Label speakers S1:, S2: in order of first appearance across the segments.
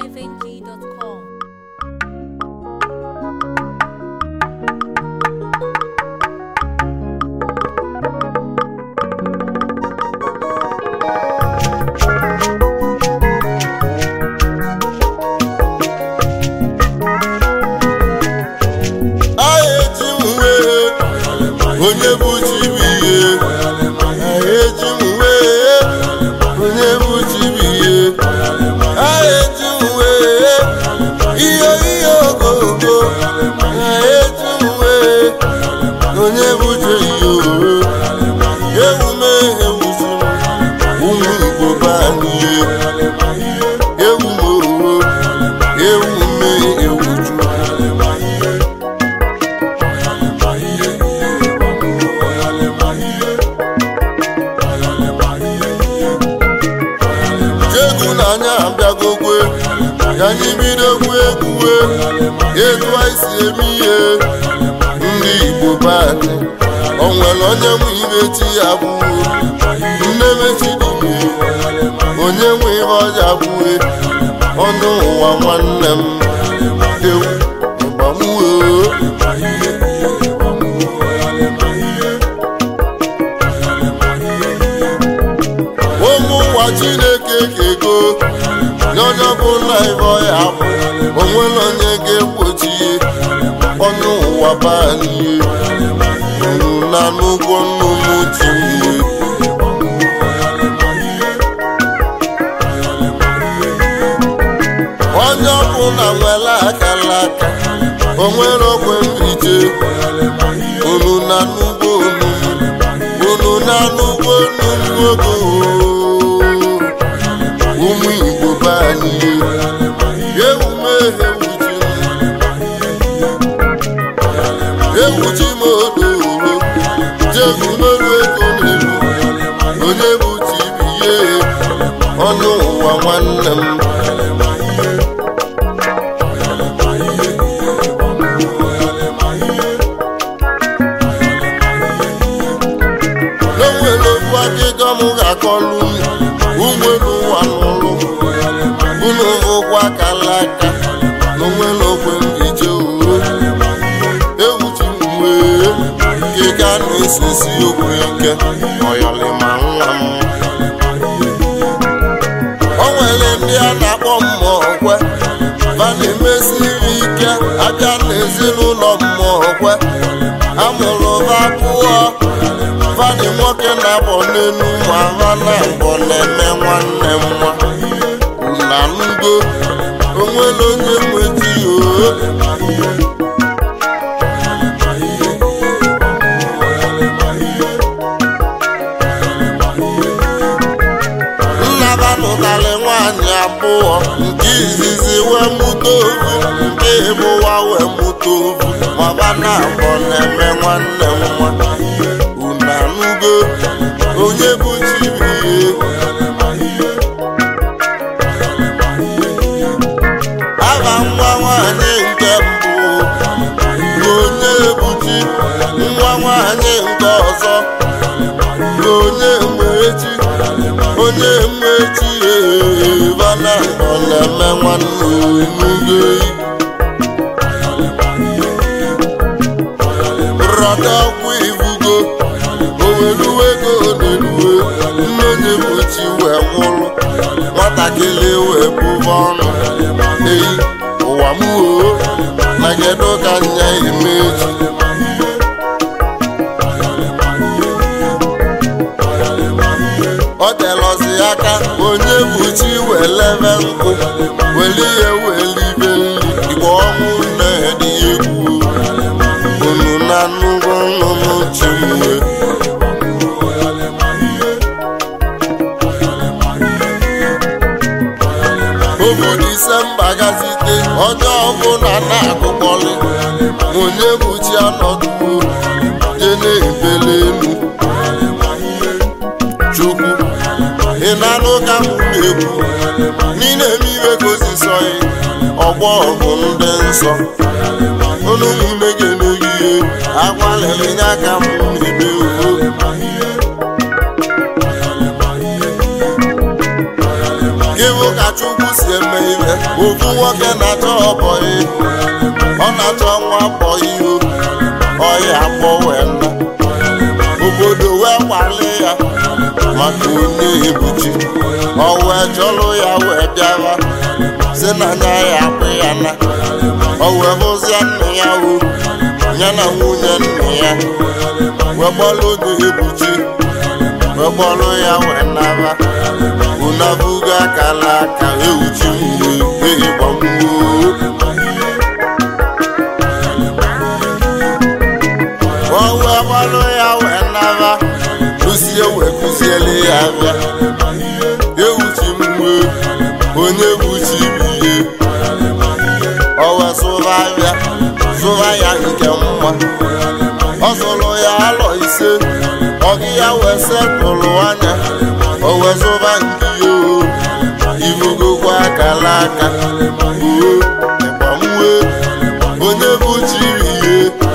S1: highlifeng.com.
S2: Onye bụ chibiye eji uwe onye bụ chibiye eji uwe ihe ogogo eji uwe onye bụ chiyo ewume ewuzu ụmụ Igbo banye ewume ewume ewuju anya abịagokwe ka anyị bidokwa egwuwe etu anyị si eme ihe ndị Igbo banye o nwere onye nwe ibe chi ya bụ nne mechidime onye nwe ihe ọja bụe ọnụ ụwa nwanne m ewu ịgbamuo ụmụ ụwa Chineke kego n'onye ọbụla ibe ọya bụ onwere onye ga-egbochi ọnụ ụwa banye uru na n'ụgwọ nnụnụ tinye onye ọbụla nwere akara aka onwere ogwe mbiche unu na n'ugbo unu na n'ugbo nnụnụ ogo ụmụ Igbo banye ewume ewuchi m odoro jegumeru ego n'elu onye bụ chibiye ọnụ ụwa nwanne m n'onwere okwu akịka m ga-akọlụ ụgbọelu ụwa n'ụlụ unu ụgwọ akala aka n'onwere okwe mbije uro ewuchi mgbe kịka na-esesi okwu ike ọyọlịma nwa m o nwere ndị a na-akpọ mmụọkwe fa na-emesiri ike abịa n'ezinụlọ mmụọkwe amụrụ ha abụọ fadị nwoke na-abọ n'elu ma ha na-abọ na-eme nwanne m nwa na ngo onwere onye nweti nna ha nụtarị nwaanyị abụọ nke izizi wee mụta ovu nke ịbụwa wee mụta ovu ma ha na-abọ na-eme nwanne m nwa unanugo onye bụ chibiye aha nwa nwanyị nke mbụ onye buchi nwa nwanyị nke ọzọ onye mmechi bana ọ na-eme nwanne onugo rọta ọkwa ivugo oweluwe ego n'eluwe nne onye mmechi wee nwụrụ nwatakịrị wee bụba ọnụ eyi ụwa m oo na kedu ka nya emeji ọ telọzi aka onye buchi wee lebe nkụ weli ihe welibe nri igbe ọnwụ na-edi egwu unu na nnukwu nnụnụ chimwe obu Disemba gazite onye ọbụla na-akụkọlị onye buchi anọduo je na-ebele elu Chukwu ị na-anụ ka m na-ekwu n'ile eme iwe gosi sọị ọgbọ bụ ndị nsọ unu ụmụnne ga-emeghị ihe agwalịrị ya ka m na-eme ugo gị bụ ka Chukwu si eme ibe ofu nwoke na-achọ ọbọyị ọ na-achọ nwa bọyị ọya akpọ wee nna obodo wee kwali ya maka onye ebuchi ọ wee chọlụ ya wee bịara si na nya ya akpụ ya na ọ wee hụzie nne ya ya na nwunye nne ya wee gbalụ onye ebuchi wee gbalụ ya wee nara unabuga akala aka ewuchi mgbe ịgbamgbuo o wee gbalụ ya wee nara kụzie wee kụziele ya abịa ewuchi mgbe onye buchi biye o wee sụra abịa sụra ya nke mma ọ zụrụ ya alọ ise ọgị ya wee setụrụ anya o wee zụba nke ibugokwa akala aka ịgbanwe onye bụ chiri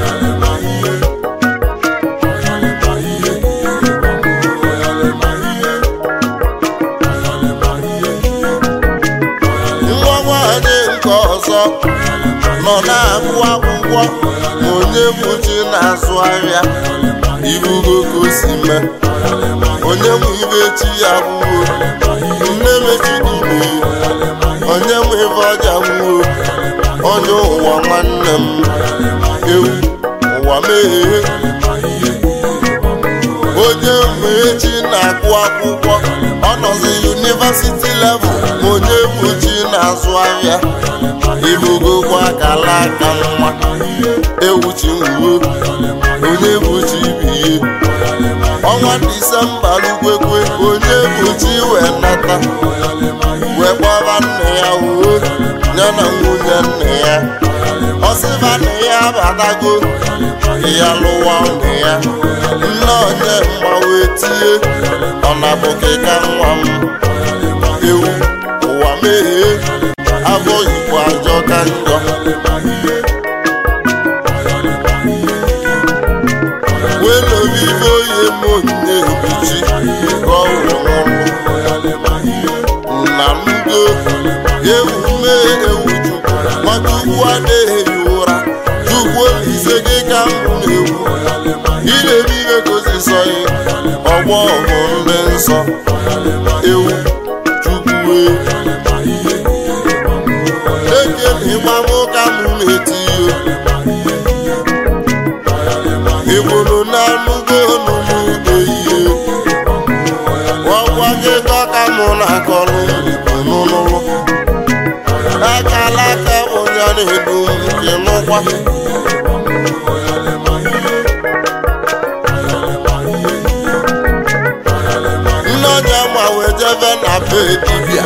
S2: nwa nwaanyị nke ọzọ nọ na-agụ akwụkwọ ma onye bụ chi na-azụ ahịa ibugo ka o si mee onye nwe ibe chi ya gwuo nne mechidube onye nwe ibe ọja gwuo onye ụwa nwanne m ewu ụwa meghee onye nwe chi na-agụ akwụkwọ ọ nọzi yunivasiti level ma onye bụ chi na-azụ ahịa ibugokwa akala aka nwa ewu chi nwuo onye bụ chi biye ọnwa Disemba lukwekwe onye bụ chi wee nata wee kpọba nne ya ya na nwunye nne ya ọsịba nne ya abatago ya lụwa nne ya nne onye mgba wee tie ọ na-abụkịka nwa m ewu ụwa meghee abụ Igbo ajọ ka njọ welobibe oye monye ebuchi nna mdo ewume ewu Chukwu maka ugwu adịghị ụra Chukwu olise gị ka mbụ na-ewu ilebe ibe gozisọghị ọgbọ ọgụ ndị nsọ ewu Chukwu eke na ịgbamụ ka mụ na-eti ibulu na-anụgo n'ugbo ihe ọgwa gị dọka mụ na-akọrọ n'ụlọ akala aka onye na-edu nke n'ụkwa nne onye ma wee jebe na be dibịa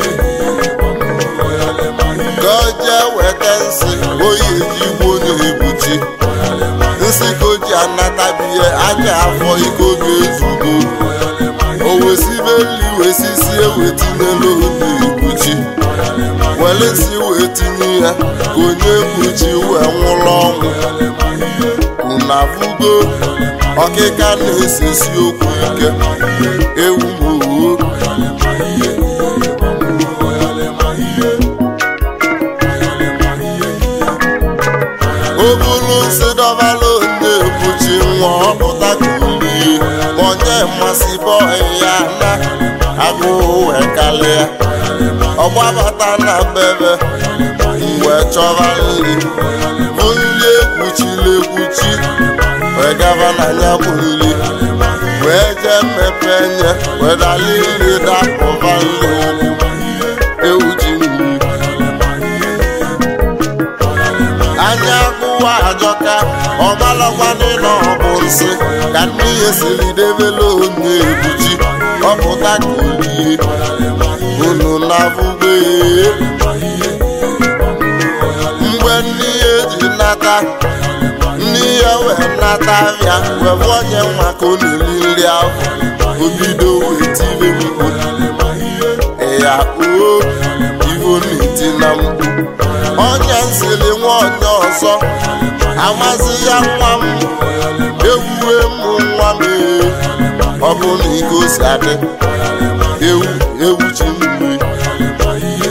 S2: ka o jee weta nsị oyi ejigbo na-ebuchi nsị ka o ji anatabihe anya afọ iko ga-ezugo o wesibe nri wesisi ewetinye n'oge ekpuchi were nsị wee tinye ya ka onye ekpuchi wee nwụrụ ọnwụ unavugo ọkịka na-esesi okwu ike ewu mowo o buru nsị dọbala onye ekpuchi nwa ọpụta ka ulie onye mmasị bọị ya na agụụ wee kalịa ọgbabata na bebe mgbe chọba nri bụ nri ekpuchiri ekpuchi wee gaba na ya bụ nri wee jee mmepe nye wee dali nri dapụba nri ụkwụ ewu ji nri anya agụwa ajọka ọmalọkwanị na ọ bụ nsị ka nne ya siri debela onye ebuchi ọpụta ka olie unu na-abụgbe mgbe nne ya eji nata nne ya wee nata abịa wee bụ onye nwa ka ọ na-eri nri ahụ obido wee tibe mkpu ya oo ivo na-eti na mkpu onye nsiri nwa onye ọzọ amasị ya nwa m ewuwe mụ nwa m ọ bụ na iko si adị ewu chi mmiri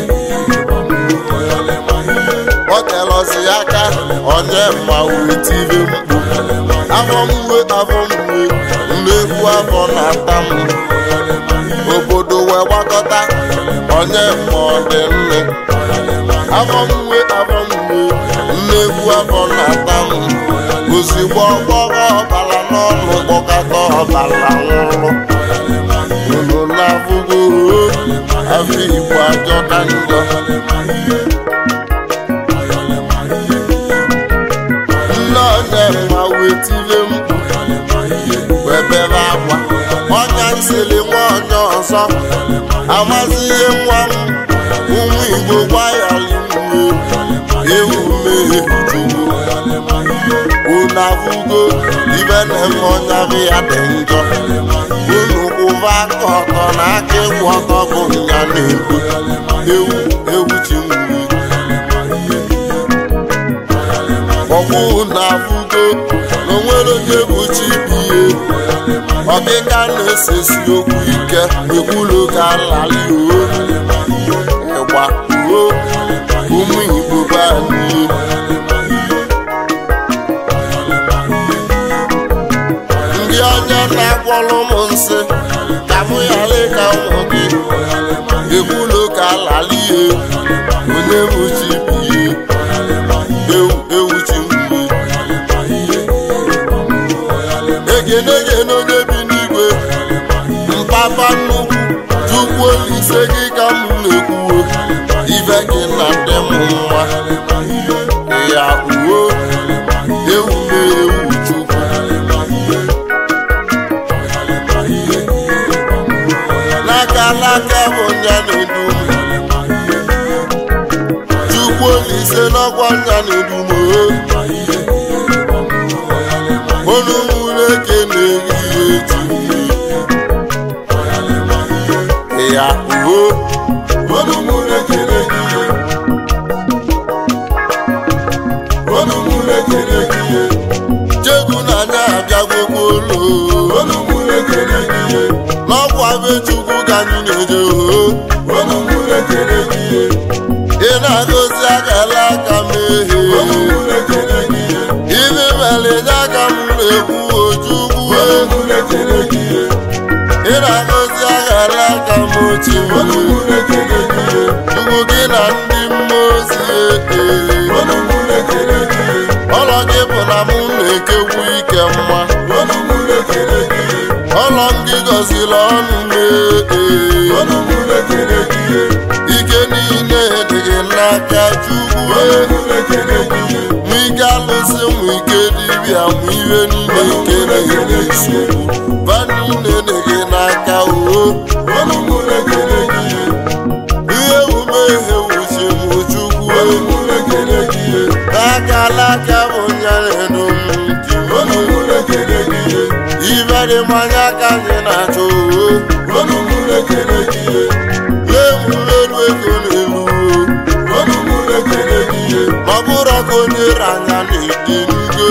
S2: onye mma wee tire mkpu afọ mwe mmegbu afọ na-ata m obodo wee gbakọta onye mma ọ dị nne afọ mwe mmegbu afọ na-ata m ozigbo ọgbọrọ ọbara n'ọnụ kpọkọta ọbara nwụrụ unu na-afụgo afọ Igbo ajọ na njọ nne onye mma wee tire mkpu wee bebe akwa ọnya nsiri nwa onye ọzọ amazi ihe nwa m ụmụ Igbo gwa ya ewu mmehie chukwu unu afụgo ibe na-eme ọnya bụ ya dị njọ unu kwụba aka ọtọ na aka ịkwụ ọtọ bụ nya na-ekwu ewu chi mmiri ọkwụ unu afụgo na onwere onye bụ chi bụ ihe ọkịka na-esesi okwu ike ekwulu ka lali ịgba ụmụ Igbo be anyị ndị onye na-agwọrọ m nsị ka mụ ghara ịka ụmụ gị ekwulu ka lali onye bụ chi bụ ihe ewu chi mmiri egene onye bi n'igwe mpapa nnukwu Chukwu Olise gị ka m na-ekwuo ibe gị na ndị m nwa ya uwe ewu na-ewu Chukwu n'aka bụ nya na-edu Chukwu Olise n'ọkwa nya na-edu m onu mụrụ eke na-eyi eji ya uwe onu mụrụ eke na-eyi chegbu na anya abịagwokwa olu onu mụrụ eke na-eyi n'ọkwa be Chukwu ka anyị na-eje onu mụrụ eke na-eyi ị na-agọzi akala aka mehie ibe mere nye aka m na-ekwu Ojukwu ị na-agọzi aghara aka m ochi Chukwu gị na ndị mmụọ ozi ọlọ gị bụ na mụ na-ekekwu ike mma ọlọ m gị gọziri ọnụ ike niile dị gị n'aka Chukwu mụ ike alụsị mụ ike dibịa mụ ihe niile nke na-enye nsogbu ba niile dị gị n'aka ihe ume ihe wuchi mụ Chukwu n'aka alaka bụ nyaredo m ibe dị mmanya ka anyị na-achọ ewulelu ego n'elu ọ bụrụ ọkụ onye anya na-ede ngo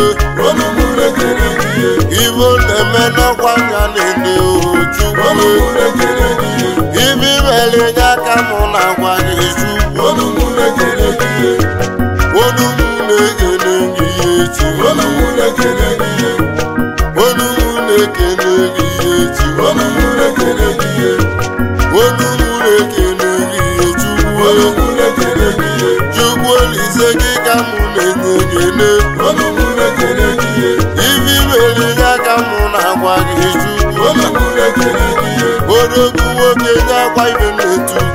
S2: ibo na-eme n'ọkwa anya na-ede Chukwu ibe imere nye aka mụ na-agwa gị Chukwu onu mụ na-ekele gị echi onu mụ na-ekele gị echi onu mụ na-ekele gị Chukwu Olise gị ka mụ na-enye ibi mere ya ka mụ na-agwa gị Chukwu odogwu nwoke nye akwa ibe na-etu